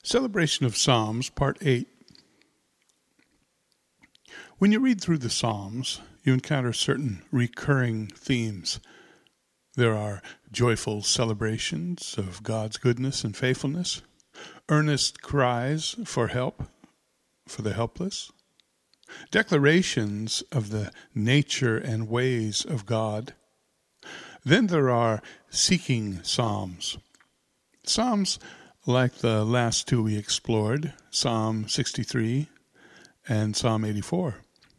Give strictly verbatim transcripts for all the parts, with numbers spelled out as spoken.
Celebration of Psalms, Part eight. When you read through the Psalms, you encounter certain recurring themes. There are joyful celebrations of God's goodness and faithfulness, earnest cries for help for the helpless, declarations of the nature and ways of God. Then there are seeking psalms. Psalms like the last two we explored, Psalm sixty-three and Psalm eighty-four.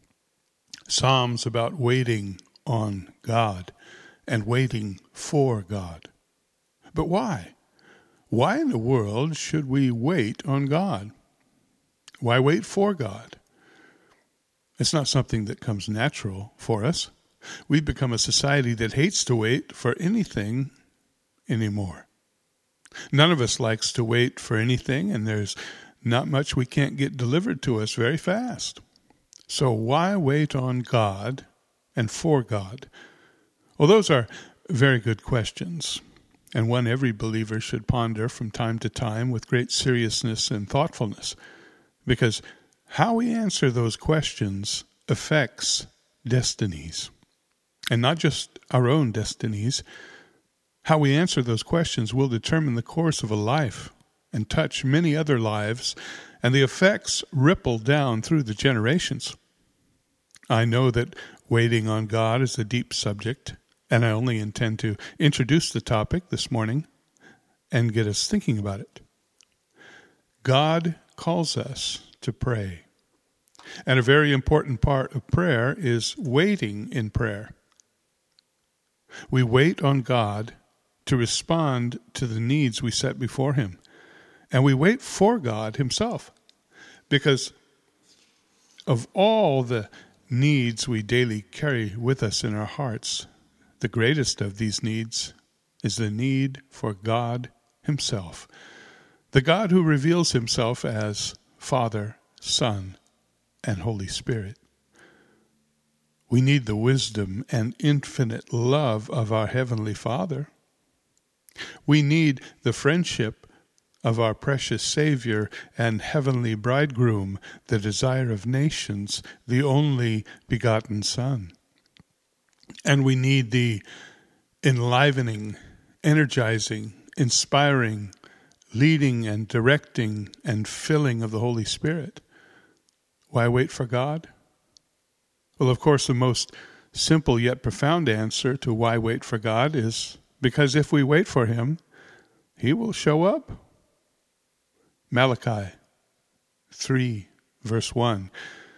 Psalms about waiting on God and waiting for God. But why? Why in the world should we wait on God? Why wait for God? It's not something that comes natural for us. We've become a society that hates to wait for anything anymore. None of us likes to wait for anything, and there's not much we can't get delivered to us very fast. So why wait on God and for God? Well, those are very good questions, and one every believer should ponder from time to time with great seriousness and thoughtfulness, because how we answer those questions affects destinies, and not just our own destinies. How we answer those questions will determine the course of a life and touch many other lives, and the effects ripple down through the generations. I know that waiting on God is a deep subject, and I only intend to introduce the topic this morning and get us thinking about it. God calls us to pray, and a very important part of prayer is waiting in prayer. We wait on God to respond to the needs we set before Him. And we wait for God Himself, because of all the needs we daily carry with us in our hearts, the greatest of these needs is the need for God Himself, the God who reveals Himself as Father, Son, and Holy Spirit. We need the wisdom and infinite love of our Heavenly Father. We need the friendship of our precious Savior and heavenly bridegroom, the desire of nations, the only begotten Son. And we need the enlivening, energizing, inspiring, leading and directing and filling of the Holy Spirit. Why wait for God? Well, of course, the most simple yet profound answer to why wait for God is because if we wait for Him, He will show up. Malachi three, verse one.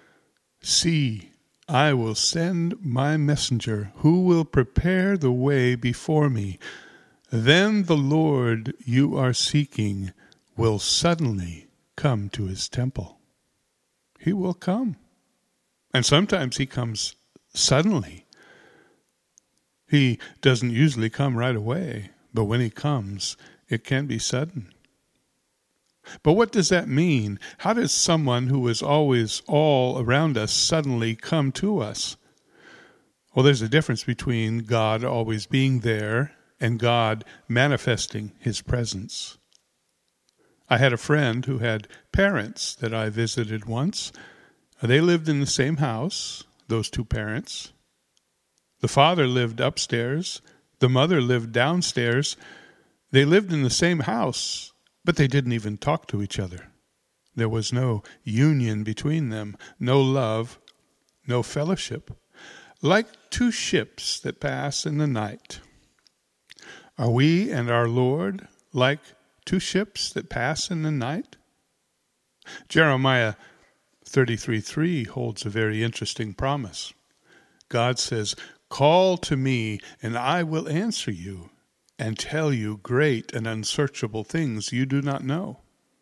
See, I will send my messenger who will prepare the way before me. Then the Lord you are seeking will suddenly come to His temple. He will come. And sometimes He comes suddenly. He doesn't usually come right away, but when He comes, it can be sudden. But what does that mean? How does someone who is always all around us suddenly come to us? Well, there's a difference between God always being there and God manifesting His presence. I had a friend who had parents that I visited once. They lived in the same house, those two parents. The father lived upstairs. The mother lived downstairs. They lived in the same house, but they didn't even talk to each other. There was no union between them, no love, no fellowship. Like two ships that pass in the night. Are we and our Lord like two ships that pass in the night? Jeremiah thirty-three three holds a very interesting promise. God says, "Call to me, and I will answer you, and tell you great and unsearchable things you do not know."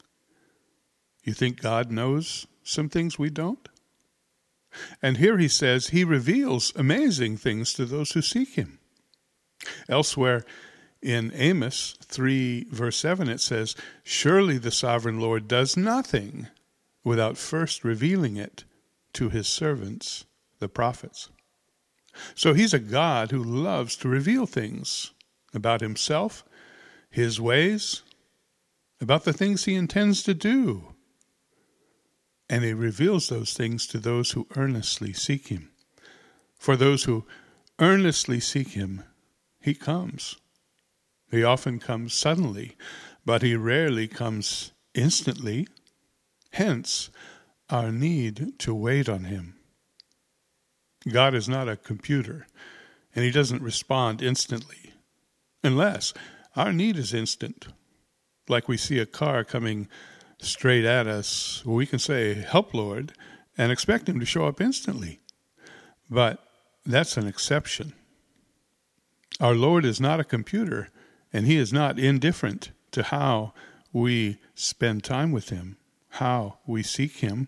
You think God knows some things we don't? And here He says He reveals amazing things to those who seek Him. Elsewhere in Amos three, verse seven, it says, "Surely the sovereign Lord does nothing without first revealing it to His servants, the prophets." So He's a God who loves to reveal things about Himself, His ways, about the things he intends to do. And he reveals those things to those who earnestly seek him. For those who earnestly seek him, he comes. He often comes suddenly, but he rarely comes instantly. Hence, our need to wait on him. God is not a computer, and he doesn't respond instantly, unless our need is instant. Like we see a car coming straight at us, we can say, "Help, Lord," and expect him to show up instantly. But that's an exception. Our Lord is not a computer, and he is not indifferent to how we spend time with him, how we seek him.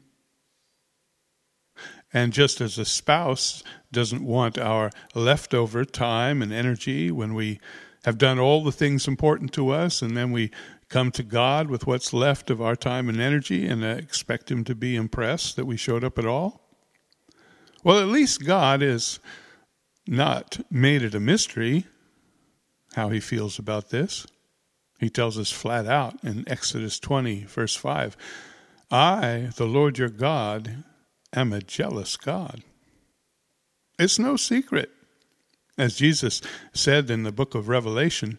And just as a spouse doesn't want our leftover time and energy when we have done all the things important to us, and then we come to God with what's left of our time and energy and expect him to be impressed that we showed up at all? Well, at least God has not made it a mystery how he feels about this. He tells us flat out in Exodus twenty, verse five, "I, the Lord your God, am a jealous God." It's no secret. As Jesus said in the book of Revelation,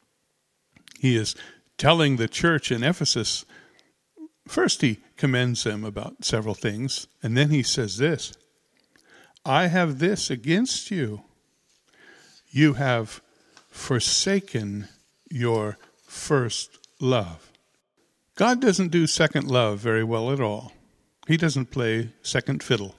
he is telling the church in Ephesus, first he commends them about several things, and then he says this, "I have this against you. You have forsaken your first love." God doesn't do second love very well at all. He doesn't play second fiddle.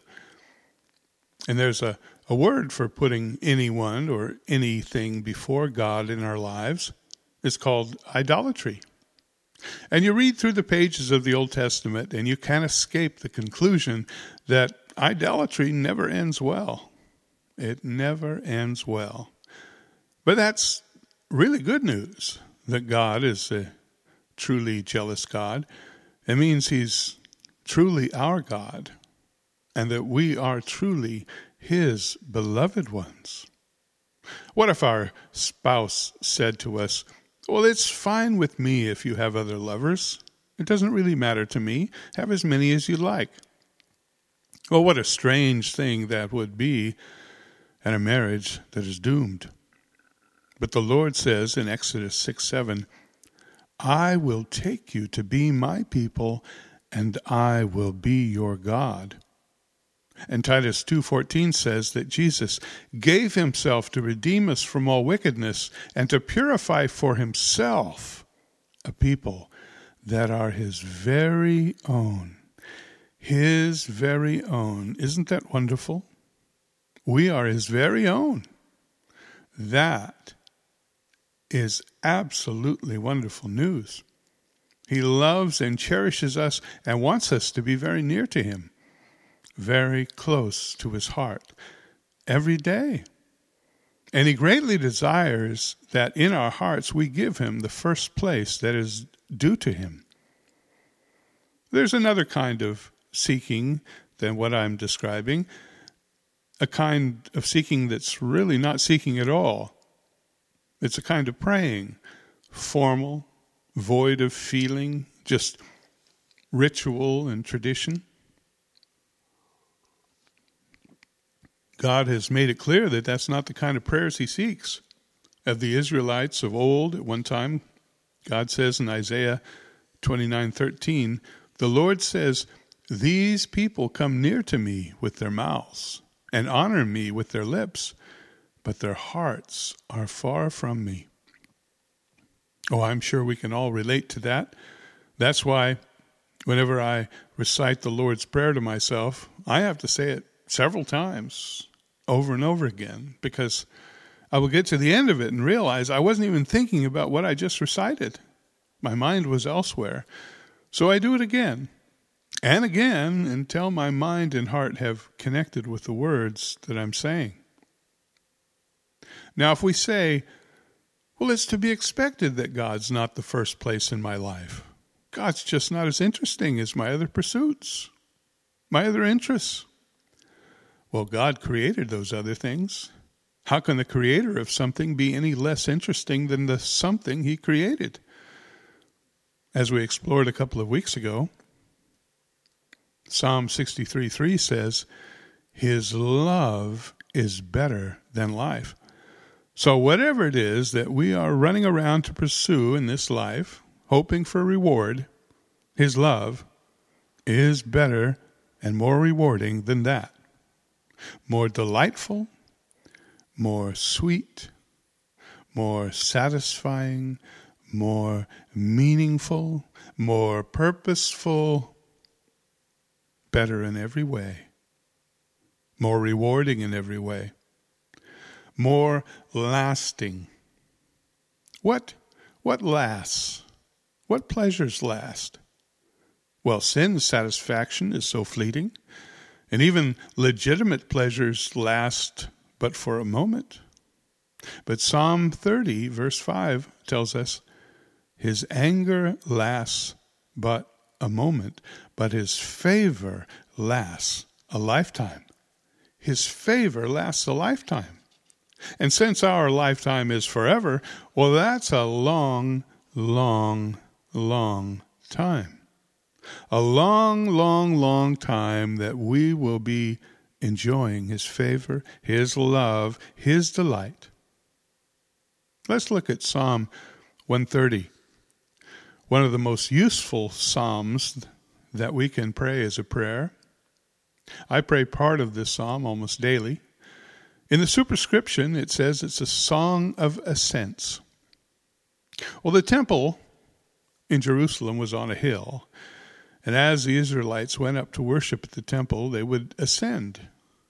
And there's a, a word for putting anyone or anything before God in our lives. It's called idolatry. And you read through the pages of the Old Testament and you can't escape the conclusion that idolatry never ends well. It never ends well. But that's really good news, that God is a truly jealous God. It means he's truly our God, and that we are truly his beloved ones. What if our spouse said to us, "Well, it's fine with me if you have other lovers. It doesn't really matter to me. Have as many as you like." Well, what a strange thing that would be in a marriage that is doomed. But the Lord says in Exodus six seven, "I will take you to be my people, and I will be your God." And Titus two fourteen says that Jesus gave himself to redeem us from all wickedness and to purify for himself a people that are his very own. His very own. Isn't that wonderful? We are his very own. That is absolutely wonderful news. He loves and cherishes us and wants us to be very near to him, very close to his heart every day. And he greatly desires that in our hearts we give him the first place that is due to him. There's another kind of seeking than what I'm describing, a kind of seeking that's really not seeking at all. It's a kind of praying, formal, void of feeling, just ritual and tradition. God has made it clear that that's not the kind of prayers he seeks. Of the Israelites of old, at one time, God says in Isaiah twenty-nine thirteen, "The Lord says, these people come near to me with their mouths and honor me with their lips, but their hearts are far from me." Oh, I'm sure we can all relate to that. That's why whenever I recite the Lord's Prayer to myself, I have to say it several times, over and over again, because I will get to the end of it and realize I wasn't even thinking about what I just recited. My mind was elsewhere. So I do it again and again until my mind and heart have connected with the words that I'm saying. Now, if we say, well, it's to be expected that God's not the first place in my life. God's just not as interesting as my other pursuits, my other interests. Well, God created those other things. How can the creator of something be any less interesting than the something he created? As we explored a couple of weeks ago, Psalm sixty-three three says, His love is better than life. So whatever it is that we are running around to pursue in this life, hoping for reward, His love is better and more rewarding than that. More delightful, more sweet, more satisfying, more meaningful, more purposeful, better in every way, more rewarding in every way, more lasting. What, what lasts? What pleasures last? Well, sin's satisfaction is so fleeting, and even legitimate pleasures last but for a moment. But Psalm thirty, verse five, tells us, His anger lasts but a moment, but His favor lasts a lifetime. His favor lasts a lifetime. And since our lifetime is forever, well, that's a long, long, long time. A long, long, long time that we will be enjoying His favor, His love, His delight. Let's look at Psalm one thirty. One of the most useful psalms that we can pray as a prayer. I pray part of this psalm almost daily. In the superscription, it says it's a song of ascents. Well, the temple in Jerusalem was on a hill, and as the Israelites went up to worship at the temple, they would ascend.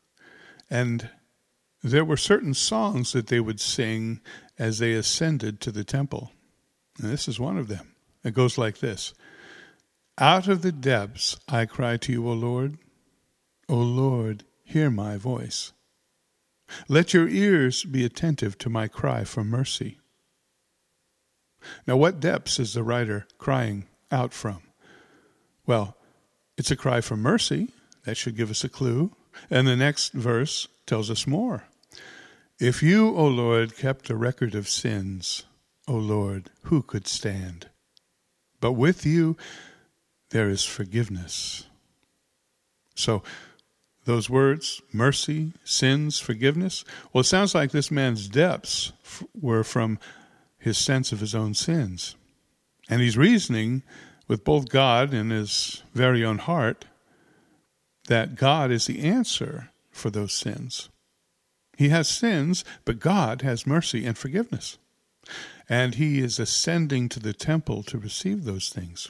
And there were certain songs that they would sing as they ascended to the temple. And this is one of them. It goes like this. Out of the depths I cry to you, O Lord. O Lord, hear my voice. Let your ears be attentive to my cry for mercy. Now, what depths is the writer crying out from? Well, it's a cry for mercy. That should give us a clue. And the next verse tells us more. If you, O Lord, kept a record of sins, O Lord, who could stand? But with you, there is forgiveness. So, those words, mercy, sins, forgiveness, well, it sounds like this man's depths f- were from his sense of his own sins. And he's reasoning with both God and his very own heart that God is the answer for those sins. He has sins, but God has mercy and forgiveness. And he is ascending to the temple to receive those things.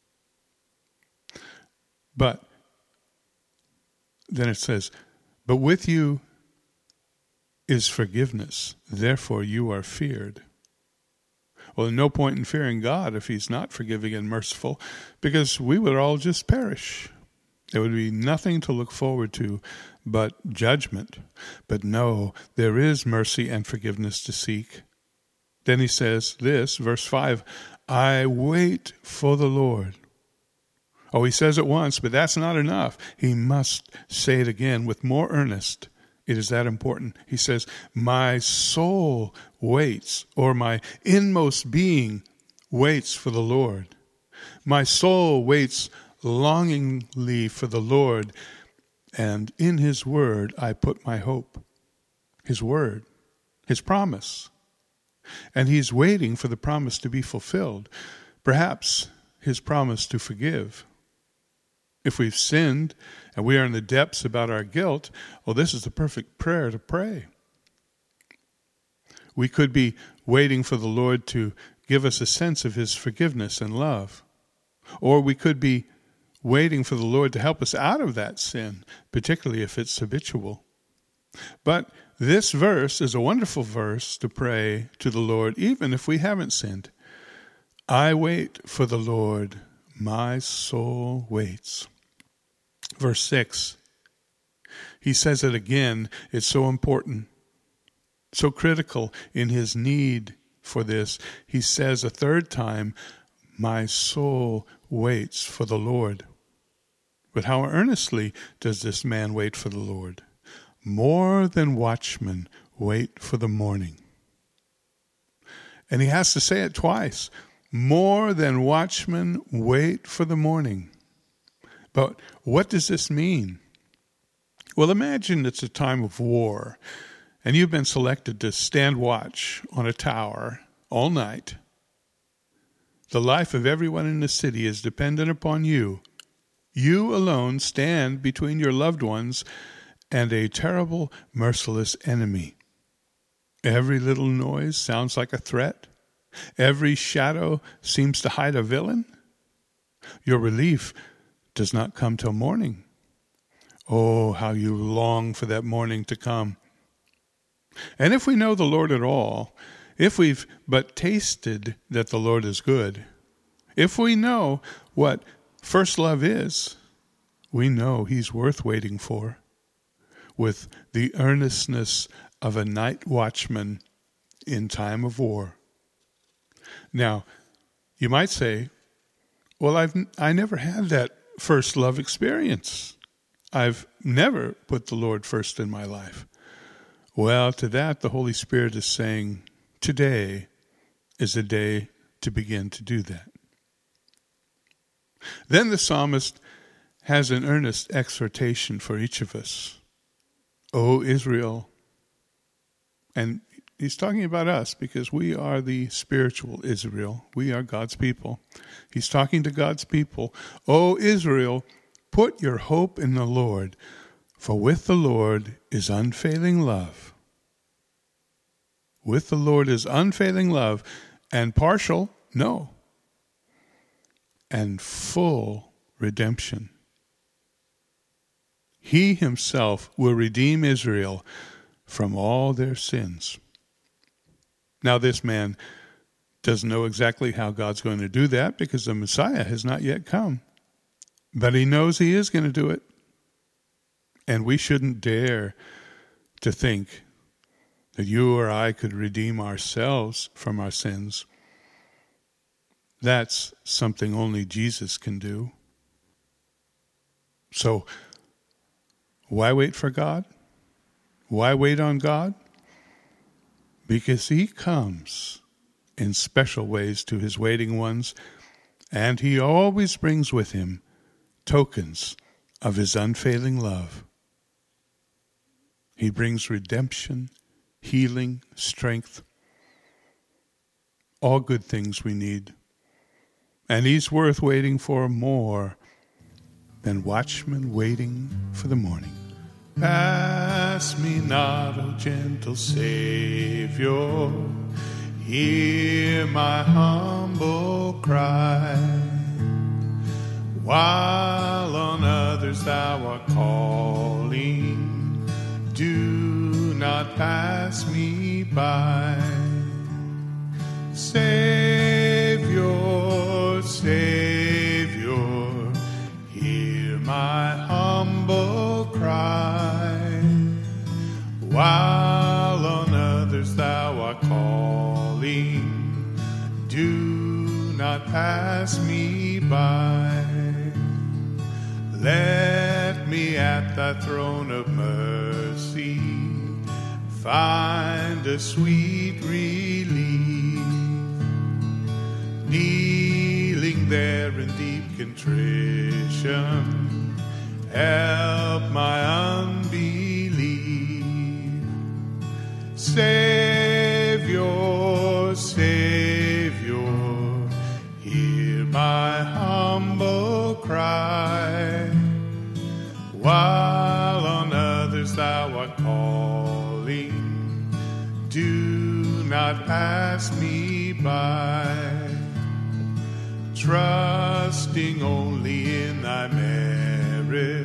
But then it says, but with you is forgiveness, therefore you are feared. Well, there's no point in fearing God if He's not forgiving and merciful, because we would all just perish. There would be nothing to look forward to but judgment. But no, there is mercy and forgiveness to seek. Then he says this, verse five, I wait for the Lord. Oh, he says it once, but that's not enough. He must say it again with more earnest. It is that important. He says, my soul waits, or my inmost being waits for the Lord. My soul waits longingly for the Lord, and in His word I put my hope. His word, His promise. And He's waiting for the promise to be fulfilled. Perhaps His promise to forgive. If we've sinned and we are in the depths about our guilt, well, this is the perfect prayer to pray. We could be waiting for the Lord to give us a sense of His forgiveness and love. Or we could be waiting for the Lord to help us out of that sin, particularly if it's habitual. But this verse is a wonderful verse to pray to the Lord, even if we haven't sinned. I wait for the Lord, my soul waits. Verse six, he says it again. It's so important, so critical in his need for this. He says a third time, my soul waits for the Lord. But how earnestly does this man wait for the Lord? More than watchmen wait for the morning. And he has to say it twice. More than watchmen wait for the morning. But what does this mean? Well, imagine it's a time of war, and you've been selected to stand watch on a tower all night. The life of everyone in the city is dependent upon you. You alone stand between your loved ones and a terrible, merciless enemy. Every little noise sounds like a threat. Every shadow seems to hide a villain. Your relief does not come till morning. Oh, how you long for that morning to come. And if we know the Lord at all, if we've but tasted that the Lord is good, if we know what first love is, we know he's worth waiting for, with the earnestness of a night watchman in time of war. Now, you might say, well, I've I never had that first love experience. I've never put the Lord first in my life. Well, to that, the Holy Spirit is saying, today is a day to begin to do that. Then the psalmist has an earnest exhortation for each of us. O Israel, and he's talking about us because we are the spiritual Israel. We are God's people. He's talking to God's people. O Israel, put your hope in the Lord, for with the Lord is unfailing love. With the Lord is unfailing love, and partial, no, and full redemption. He himself will redeem Israel from all their sins. Now this man doesn't know exactly how God's going to do that because the Messiah has not yet come. But he knows he is going to do it. And we shouldn't dare to think that you or I could redeem ourselves from our sins. That's something only Jesus can do. So, why wait for God? Why wait on God? Because he comes in special ways to his waiting ones, and he always brings with him tokens of his unfailing love. He brings redemption, healing, strength, all good things we need. And he's worth waiting for more than watchmen waiting for the morning. Pass me not, O gentle Savior, hear my humble cry. While on others thou art calling, do not pass me by. Savior, Savior, hear my humble cry. While on others thou art calling, do not pass me by. Let me at thy throne of mercy find a sweet relief. Kneeling there in deep contrition, help my unbelief. Savior, Savior, hear my humble cry. While on others thou art calling, do not pass me by. Trusting only in thy merit,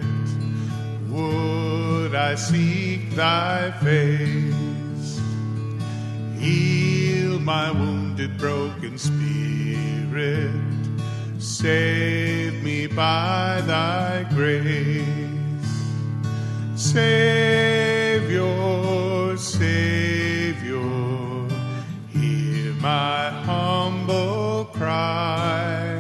would I seek thy face. Heal my wounded, broken spirit. Save me by thy grace. Savior, Savior, hear my humble cry.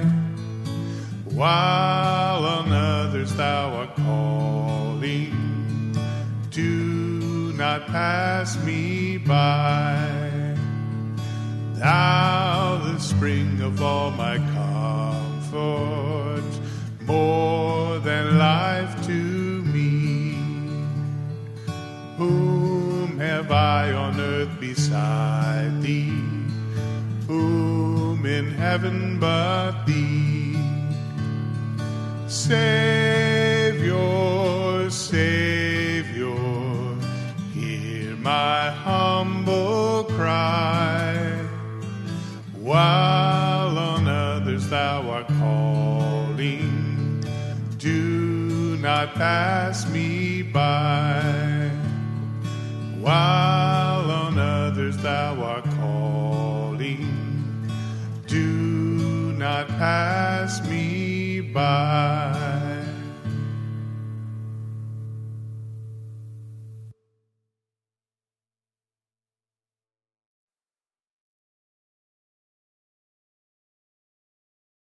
While on others thou art calling, do not pass me by. Thou, the spring of all my comfort, more than life to me. Whom have I on earth beside thee? Whom in heaven but thee? Savior, Savior, hear my humble cry. While on others thou art calling, do not pass me by. While on others thou art calling, do not pass me by.